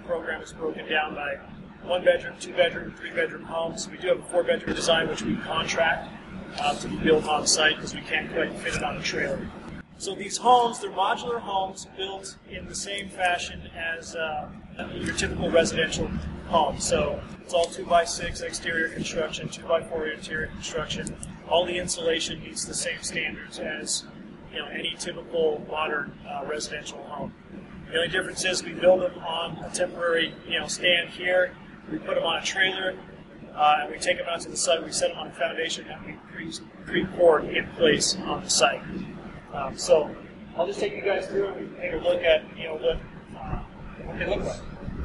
program is broken down by 1-bedroom, 2-bedroom, 3-bedroom homes. We do have a 4-bedroom design, which we contract to be built on site because we can't quite fit it on a trailer. So these homes, they're modular homes built in the same fashion as your typical residential home. So it's all 2x6 exterior construction, 2x4 interior construction. All the insulation meets the same standards as any typical modern residential home. The only difference is we build them on a temporary stand here. We put them on a trailer, and we take them out to the site. We set them on a foundation that we pre-poured in place on the site. So I'll just take you guys through and we can take a look at what they look like.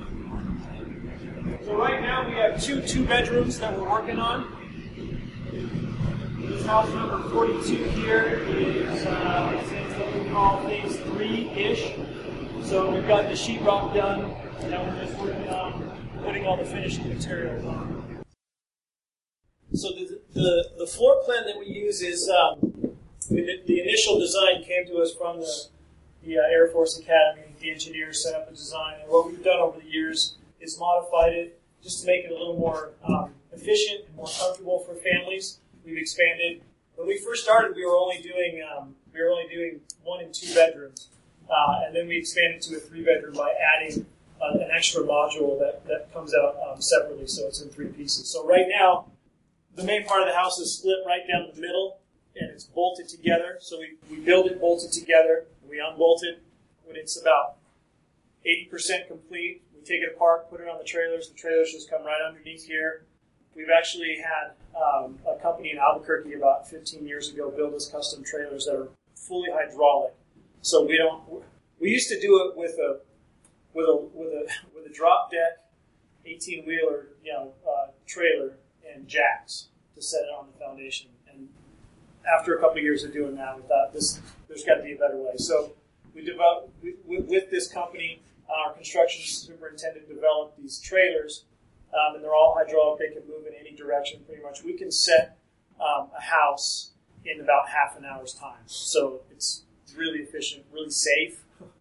So right now we have two bedrooms that we're working on. This house number 42 here is what we call phase 3-ish. So we've got the sheetrock done, and now we're just working on putting all the finishing materials on. So the floor plan that we use is the initial design came to us from the Air Force Academy. The engineers set up a design, and what we've done over the years is modified it just to make it a little more efficient and more comfortable for families. We've expanded. When we first started, we were only doing 1 and 2 bedrooms, and then we expanded to a 3-bedroom by adding an extra module that comes out separately, so it's in 3 pieces. So right now, the main part of the house is split right down the middle, and it's bolted together. So we build it bolted together, and we unbolt it when it's about 80% complete. We take it apart, put it on the trailers. The trailers just come right underneath here. We've actually had a company in Albuquerque about 15 years ago build us custom trailers that are fully hydraulic. So we used to do it with a drop deck 18-wheeler trailer and jacks to set it on the foundation. And after a couple of years of doing that, we thought there's got to be a better way. So we developed with this company. Our construction superintendent developed these trailers, and they're all hydraulic. They can move in any direction pretty much. We can set a house in about half an hour's time. So it's really efficient, really safe.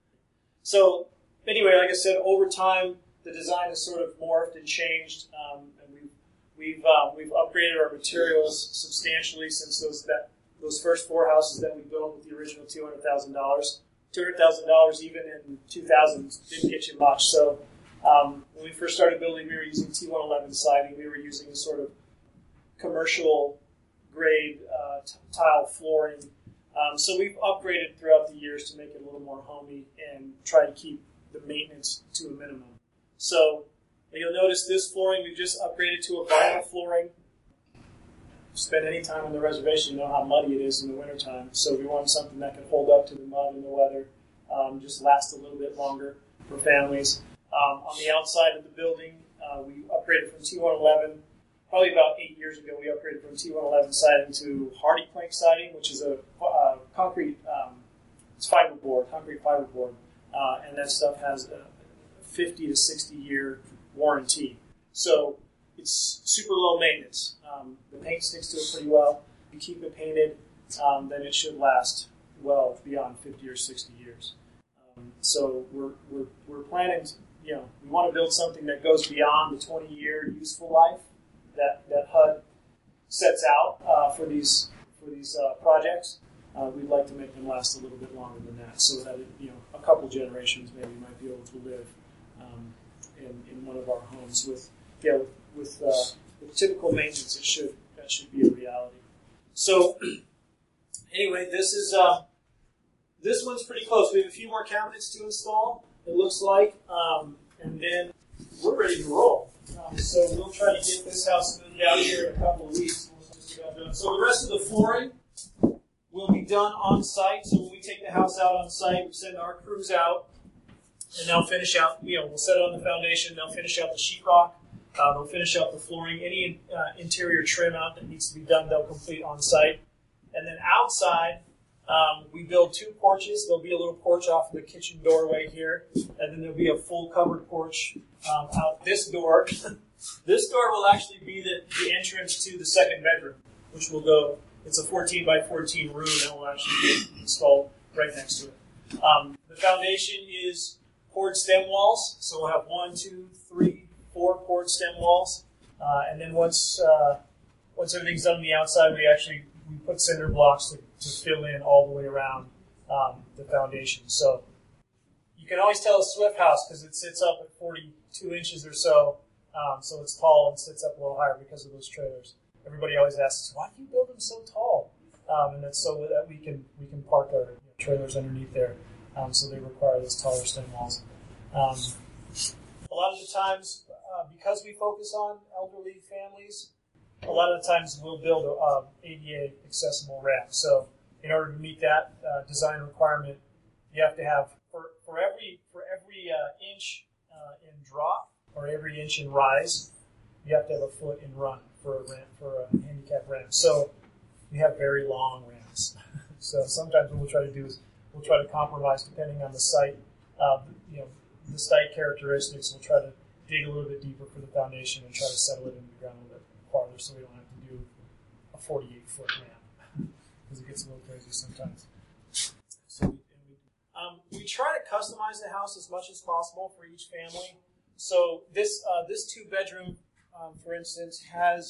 So anyway, like I said, over time, the design has sort of morphed and changed, and we've upgraded our materials substantially since those first 4 houses that we built with the original $200,000. $200,000 even in 2000 didn't get you much. So when we first started building, we were using T111 siding. We were using a sort of commercial grade tile flooring. So we've upgraded throughout the years to make it a little more homey and try to keep the maintenance to a minimum. So you'll notice this flooring, we've just upgraded to a vinyl flooring. Spend any time on the reservation, you know how muddy it is in the wintertime. So we want something that can hold up to the mud and the weather, just last a little bit longer for families. On the outside of the building, we upgraded from T111. Probably about 8 years ago, we upgraded from T111 siding to Hardy Plank siding, which is a concrete, it's fiberboard, concrete fiberboard. And that stuff has a 50 to 60 year warranty. So it's super low maintenance. The paint sticks to it pretty well. If you keep it painted, then it should last well beyond 50 or 60 years. So we're planning, we want to build something that goes beyond the 20-year useful life that HUD sets out for these projects. We'd like to make them last a little bit longer than that, so that a couple generations maybe might be able to live in one of our homes with typical maintenance. That should be a reality. So anyway, this one's pretty close. We have a few more cabinets to install, it looks like, and then we're ready to roll. So we'll try to get this house moved out here in a couple of weeks. So the rest of the flooring will be done on site. So when we take the house out on site, we send our crews out, and they'll finish out. We'll set it on the foundation. They'll finish out the sheetrock. They'll finish out the flooring. Any interior trim out that needs to be done, they'll complete on site. And then outside, we build 2 porches. There'll be a little porch off of the kitchen doorway here, and then there'll be a full covered porch out this door. This door will actually be the entrance to the 2nd bedroom, which will go. It's a 14 by 14 room that will actually be installed right next to it. The foundation is poured stem walls. So we'll have 1, 2, 3, 4 poured stem walls. And then once everything's done on the outside, we put cinder blocks to fill in all the way around the foundation. So you can always tell a Swift house because it sits up at 42 inches or so. So it's tall and sits up a little higher because of those trailers. Everybody always asks, why do you build them so tall? And that's so that we can park our trailers underneath there. So they require those taller stem walls. A lot of the times, because we focus on elderly families, a lot of the times we'll build a ADA accessible ramp. So in order to meet that design requirement, you have to have for every inch in drop or every inch in rise, you have to have a foot in run for a handicap ramp. So we have very long ramps. So sometimes what we'll try to do is we'll try to compromise depending on the site, the site characteristics. We'll try to dig a little bit deeper for the foundation and try to settle it into the ground a little bit farther so we don't have to do a 48-foot ramp because it gets a little crazy sometimes. So we try to customize the house as much as possible for each family. So this 2-bedroom, for instance, has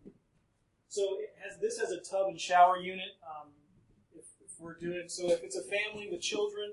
this has a tub and shower unit. If it's a family with children,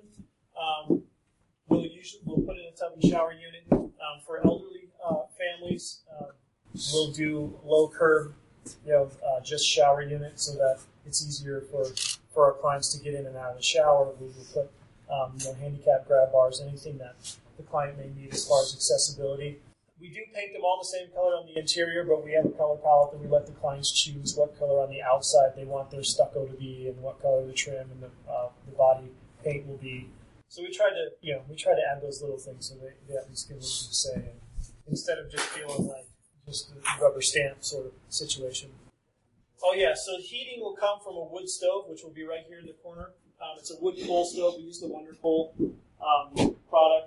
we'll put in a tub and shower unit. For elderly families, we'll do low curb, just shower unit so that it's easier for our clients to get in and out of the shower. We will put handicap grab bars, anything that the client may need as far as accessibility. We do paint them all the same color on the interior, but we have a color palette that we let the clients choose what color on the outside they want their stucco to be and what color the trim and the body paint will be. So we try to add those little things so they at least get a little bit to say, and instead of just feeling like just a rubber stamp sort of situation. Oh yeah, so heating will come from a wood stove, which will be right here in the corner. It's a wood coal stove. We use the Wonder Coal product,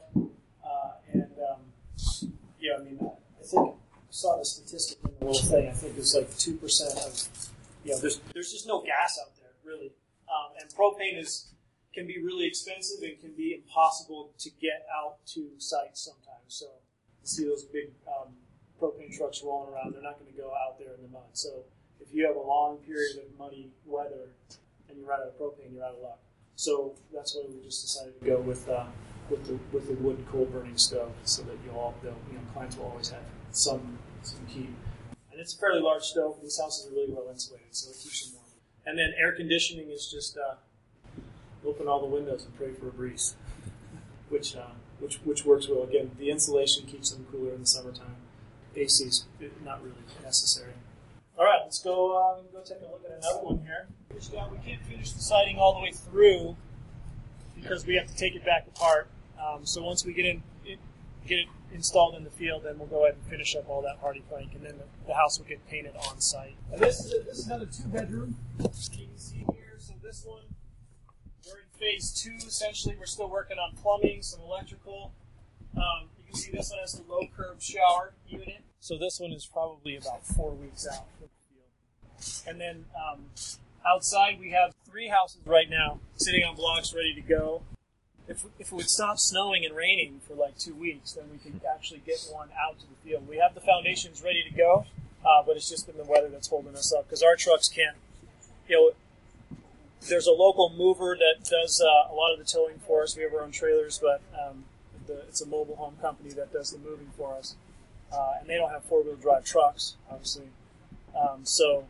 I think I saw the statistic in the little thing. I think it's like 2% of, there's just no gas out there really, and propane can be really expensive and can be impossible to get out to sites sometimes. So you see those big propane trucks rolling around, they're not going to go out there in the mud. So if you have a long period of muddy weather and you run out of propane, you're out of luck. So that's why we just decided to go with the wood coal burning stove, so that clients will always have some heat. And it's a fairly large stove. These houses are really well insulated, so it keeps them warm. And then air conditioning is just open all the windows and pray for a breeze, which works well. Again, the insulation keeps them cooler in the summertime. AC is not really necessary. All right, let's go take a look at another one here. We can't finish the siding all the way through because we have to take it back apart. So once we get it installed in the field, then we'll go ahead and finish up all that hardy plank, and then the house will get painted on site. And this is another 2-bedroom. You can see here. So this one, we're in phase 2. Essentially, we're still working on plumbing, some electrical. You can see this one has a low curb shower unit. So this one is probably about 4 weeks out from the field. And then outside, we have 3 houses right now sitting on blocks ready to go. If it would stop snowing and raining for like 2 weeks, then we can actually get one out to the field. We have the foundations ready to go, but it's just been the weather that's holding us up because our trucks can't. There's a local mover that does a lot of the towing for us. We have our own trailers, but it's a mobile home company that does the moving for us, and they don't have 4-wheel drive trucks, obviously. So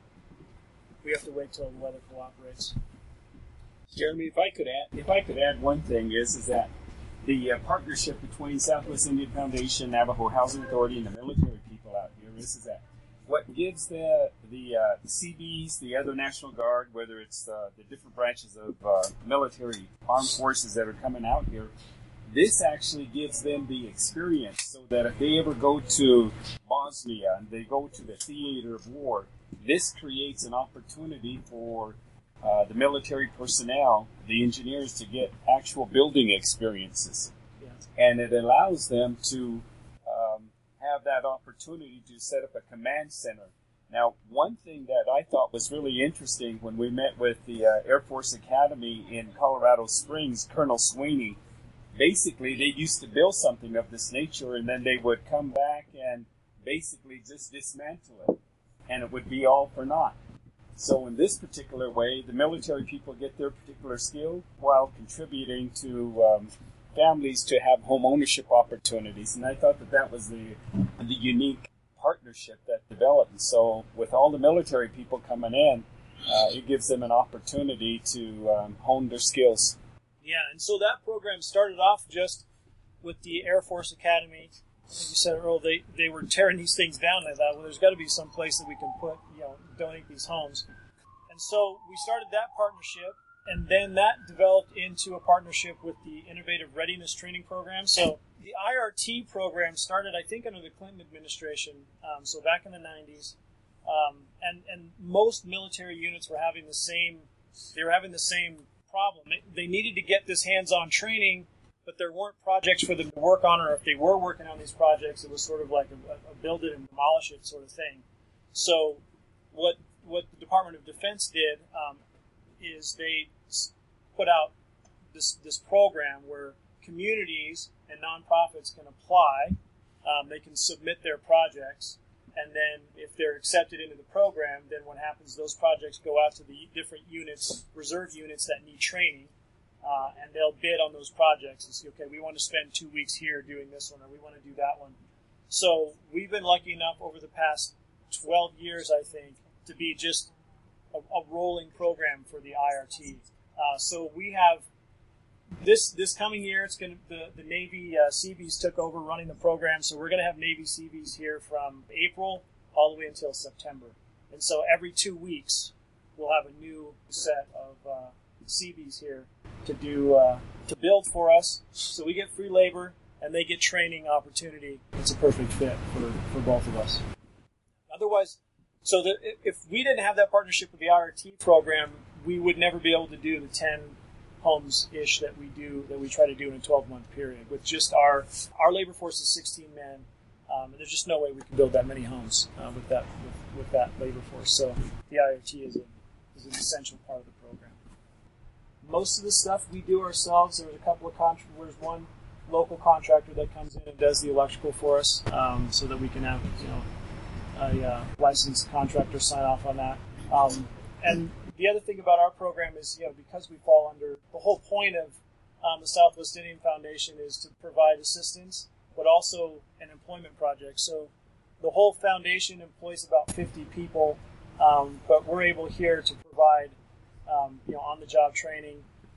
we have to wait till the weather cooperates. Jeremy, if I could add one thing is that the partnership between Southwest Indian Foundation, Navajo Housing Authority, and the military people out here is that what gives the CBs, the other National Guard, whether it's the different branches of military armed forces that are coming out here, this actually gives them the experience so that if they ever go to Bosnia and they go to the theater of war, this creates an opportunity for the military personnel, the engineers, to get actual building experiences. Yeah. And it allows them to have that opportunity to set up a command center. Now, one thing that I thought was really interesting when we met with the Air Force Academy in Colorado Springs, Colonel Sweeney basically they used to build something of this nature, and then they would come back and basically just dismantle it, and it would be all for naught. So in this particular way, the military people get their particular skill while contributing to families to have home ownership opportunities. And I thought that was the unique partnership that developed. And so with all the military people coming in, it gives them an opportunity to hone their skills. Yeah, and so that program started off just with the Air Force Academy. Like you said, Earl, they were tearing these things down. And I thought, well, there's got to be some place that we can donate these homes. And so we started that partnership, and then that developed into a partnership with the Innovative Readiness Training Program. So the IRT program started, I think, under the Clinton administration, so back in the 90s. And most military units were having the same problem. They needed to get this hands-on training, but there weren't projects for them to work on, or if they were working on these projects, it was sort of like a build it and demolish it sort of thing. So what the Department of Defense did is they put out this program where communities and nonprofits can apply. They can submit their projects, and then if they're accepted into the program, then what happens, those projects go out to the different units, reserve units that need training, and they'll bid on those projects and say, okay, we want to spend 2 weeks here doing this one, or we want to do that one. So we've been lucky enough over the past 12 years, I think, to be just a rolling program for the IRT. So we have this coming year, it's going to the Navy Seabees took over running the program, so we're going to have Navy Seabees here from April all the way until September. And so every 2 weeks, we'll have a new set of Seabees here to build for us. So we get free labor, and they get training opportunity. It's a perfect fit for both of us. Otherwise, so if we didn't have that partnership with the IRT program, we would never be able to do the 10 homes-ish that we try to do in a 12-month period. With just our labor force is 16 men, and there's just no way we can build that many homes with that labor force. So the IRT is an essential part of the program. Most of the stuff we do ourselves. There's a couple of there's one local contractor that comes in and does the electrical for us, so that we can have a licensed contractor sign off on that. And the other thing about our program is, because we fall under the whole point of the Southwest Indian Foundation is to provide assistance, but also an employment project. So the whole foundation employs about 50 people, but we're able here to provide on-the-job training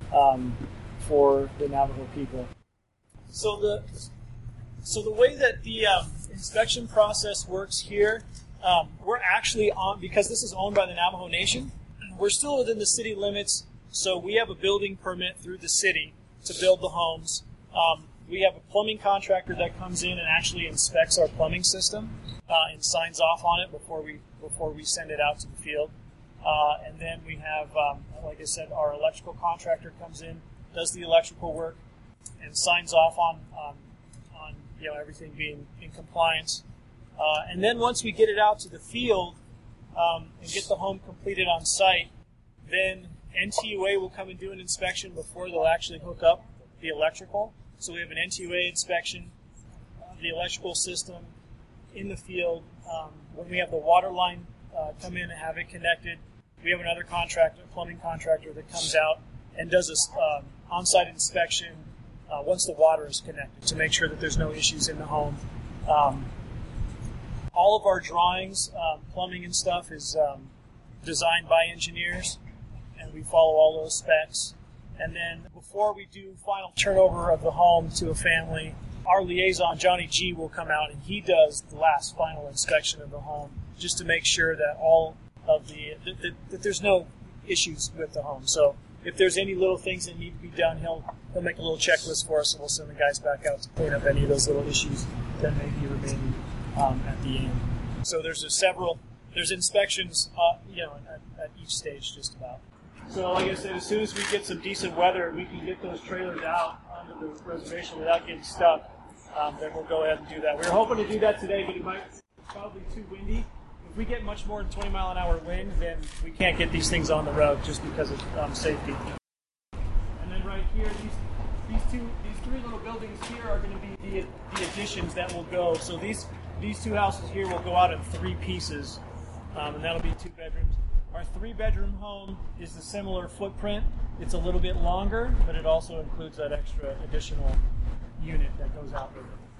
for the Navajo people. So the way that the inspection process works here, we're actually because this is owned by the Navajo Nation, we're still within the city limits, so we have a building permit through the city to build the homes. We have a plumbing contractor that comes in and actually inspects our plumbing system and signs off on it before we send it out to the field. And then we have, like I said, our electrical contractor comes in, does the electrical work, and signs off on everything being in compliance. And then once we get it out to the field and get the home completed on site, then NTUA will come and do an inspection before they'll actually hook up the electrical. So we have an NTUA inspection of the electrical system in the field. When we have the water line come in and have it connected, we have another contractor, plumbing contractor, that comes out and does this on-site inspection once the water is connected to make sure that there's no issues in the home. All of our drawings, plumbing and stuff, is designed by engineers, and we follow all those specs. And then before we do final turnover of the home to a family, our liaison, Johnny G, will come out, and he does the last final inspection of the home just to make sure that all of that there's no issues with the home. So if there's any little things that need to be done, he'll make a little checklist for us, and we'll send the guys back out to clean up any of those little issues that may be remaining at the end. So there's inspections, at each stage, just about. So, like I said, as soon as we get some decent weather, we can get those trailers out onto the reservation without getting stuck. Then we'll go ahead and do that. We were hoping to do that today, but it might probably too windy. If we get much more than 20-mile-an-hour wind, then we can't get these things on the road just because of safety. And then right here, these three little buildings here are going to be the additions that will go. So these two houses here will go out in three pieces, and that'll be 2 bedrooms. Our 3-bedroom home is a similar footprint. It's a little bit longer, but it also includes that extra additional unit that goes out with it.